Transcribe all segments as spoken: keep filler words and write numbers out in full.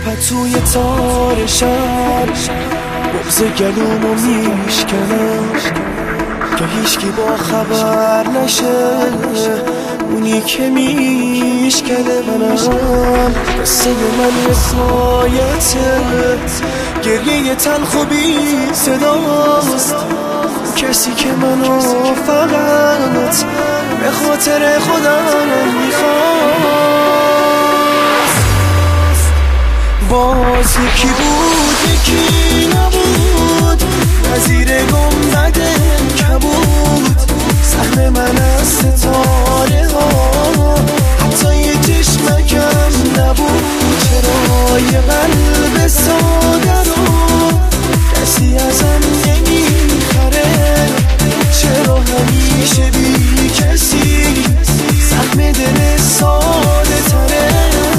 پتوی تار شب بغز گلومو میشکنم که هیچکی با خبر نشه، اونی که میشکنه منم. قصه من حکایته، گریه تلخ و بی صداست، کسی که منو فقط به خاطر خودم میخواست. باز یکی بود یکی نبود، نظیر گنبد کبود، سهم من از ستاره ها حتی یه چشمکم نبود. چرا یه قلب ساده رو کسی ازم نمیخره؟ چرا همیشه بی کسی سهم دل ساده تره؟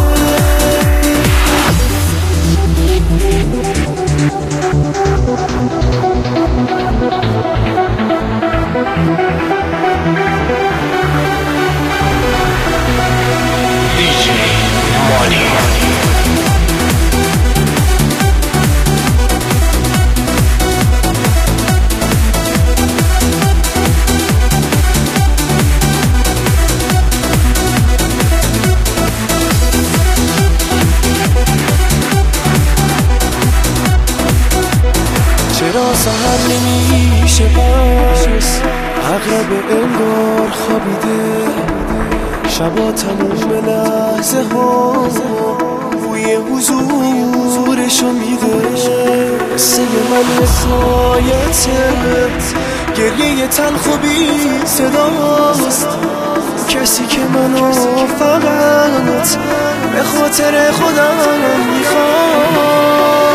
چرا سهر نمیشه پس عقرب انگار خوابیده، شبا تموم لحظه ها بوی حضورشو میده. قصه من حکایته، گریه تلخ و بی صداست، کسی که منو فقط به خاطر خودم میخواست.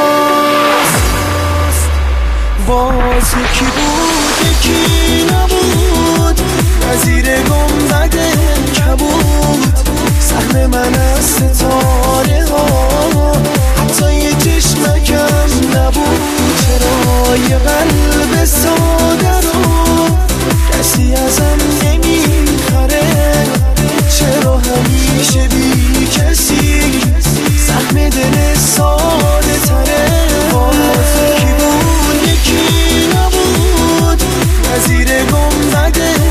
باز یکی بود یکی نبود، نظیر گنبد کبود، سهم من از ستاره ها حتی یه چشمکم نبود. چرا یه قلب ساده رو کسی ازم نمیخره؟ چرا همیشه بی کسی سهم دل ساده تره؟ باز یکی بود یکی نبود، نظیر گنبد